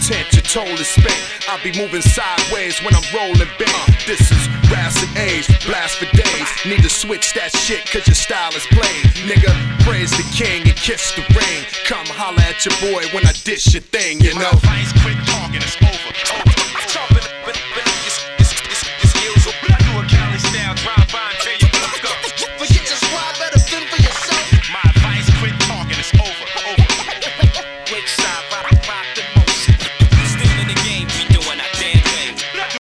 tent, your toll is spent. I be moving sideways when I'm rolling big. This is Rancid Age, blast for days. Need to switch that shit cause your style is plain. Nigga, praise the king and kiss the ring. Come holla at your boy when I dish your thing, you know. Quit talking, it's over.